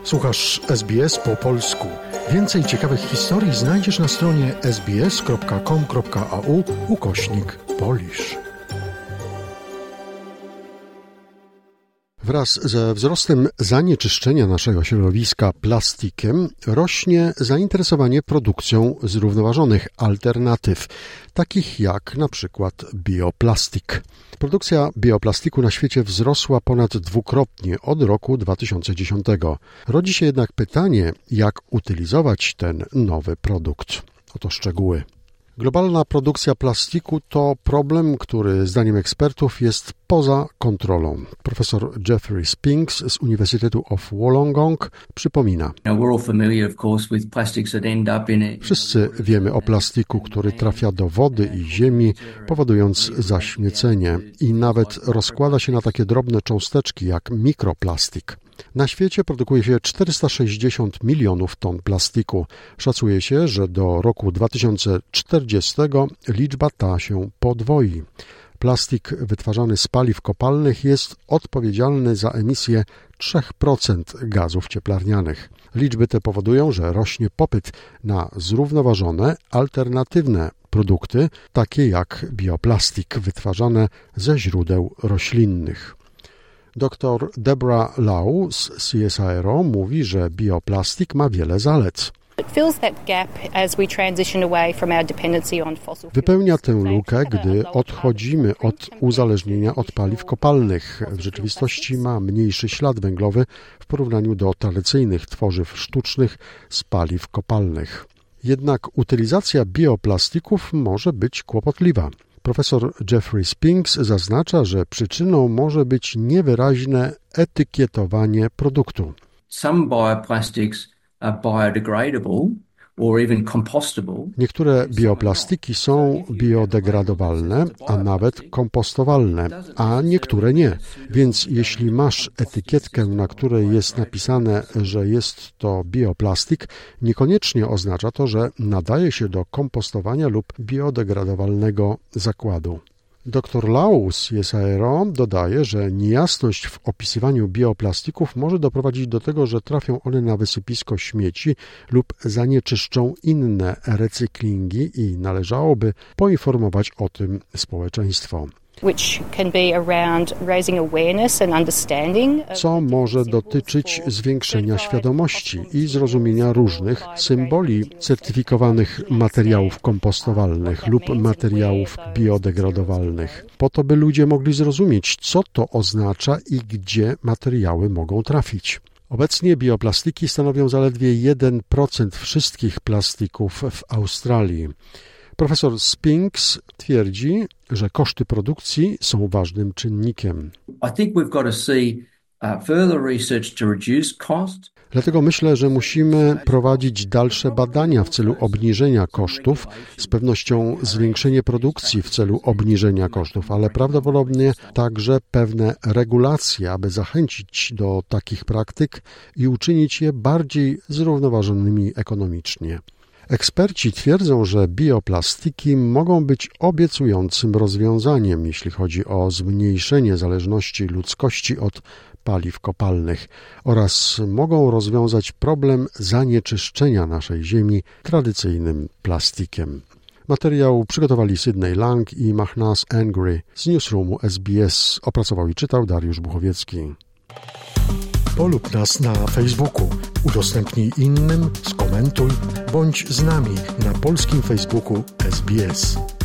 Słuchasz SBS po polsku. Więcej ciekawych historii znajdziesz na stronie sbs.com.au/Polish. Wraz ze wzrostem zanieczyszczenia naszego środowiska plastikiem rośnie zainteresowanie produkcją zrównoważonych alternatyw, takich jak na przykład bioplastik. Produkcja bioplastiku na świecie wzrosła ponad dwukrotnie od roku 2010. Rodzi się jednak pytanie, jak utylizować ten nowy produkt. Oto szczegóły. Globalna produkcja plastiku to problem, który zdaniem ekspertów jest poza kontrolą. Profesor Jeffrey Spinks z Uniwersytetu of Wollongong przypomina. Wszyscy wiemy o plastiku, który trafia do wody i ziemi, powodując zaśmiecenie i nawet rozkłada się na takie drobne cząsteczki jak mikroplastik. Na świecie produkuje się 460 milionów ton plastiku. Szacuje się, że do roku 2040 liczba ta się podwoi. Plastik wytwarzany z paliw kopalnych jest odpowiedzialny za emisję 3% gazów cieplarnianych. Liczby te powodują, że rośnie popyt na zrównoważone, alternatywne produkty, takie jak bioplastik wytwarzane ze źródeł roślinnych. Dr Deborah Lau z CSIRO mówi, że bioplastik ma wiele zalet. Wypełnia tę lukę, gdy odchodzimy od uzależnienia od paliw kopalnych. W rzeczywistości ma mniejszy ślad węglowy w porównaniu do tradycyjnych tworzyw sztucznych z paliw kopalnych. Jednak utylizacja bioplastików może być kłopotliwa. Profesor Jeffrey Spinks zaznacza, że przyczyną może być niewyraźne etykietowanie produktu. Some bioplastics are biodegradable or even compostable. Niektóre bioplastiki są biodegradowalne, a nawet kompostowalne, a niektóre nie. Więc jeśli masz etykietkę, na której jest napisane, że jest to bioplastik, niekoniecznie oznacza to, że nadaje się do kompostowania lub biodegradowalnego zakładu. Dr Lau z CSIRO dodaje, że niejasność w opisywaniu bioplastików może doprowadzić do tego, że trafią one na wysypisko śmieci lub zanieczyszczą inne recyklingi i należałoby poinformować o tym społeczeństwo. Co może dotyczyć zwiększenia świadomości i zrozumienia różnych symboli certyfikowanych materiałów kompostowalnych lub materiałów biodegradowalnych, po to by ludzie mogli zrozumieć, co to oznacza i gdzie materiały mogą trafić. Obecnie bioplastiki stanowią zaledwie 1% wszystkich plastików w Australii. Profesor Spinks twierdzi, że koszty produkcji są ważnym czynnikiem. Dlatego myślę, że musimy prowadzić dalsze badania w celu obniżenia kosztów, z pewnością zwiększenie produkcji w celu obniżenia kosztów, ale prawdopodobnie także pewne regulacje, aby zachęcić do takich praktyk i uczynić je bardziej zrównoważonymi ekonomicznie. Eksperci twierdzą, że bioplastiki mogą być obiecującym rozwiązaniem, jeśli chodzi o zmniejszenie zależności ludzkości od paliw kopalnych oraz mogą rozwiązać problem zanieczyszczenia naszej ziemi tradycyjnym plastikiem. Materiał przygotowali Sydney Lang i Mahnaz Angry z newsroomu SBS. Opracował i czytał Dariusz Buchowiecki. Polub nas na Facebooku, udostępnij innym, skomentuj, bądź z nami na polskim Facebooku SBS.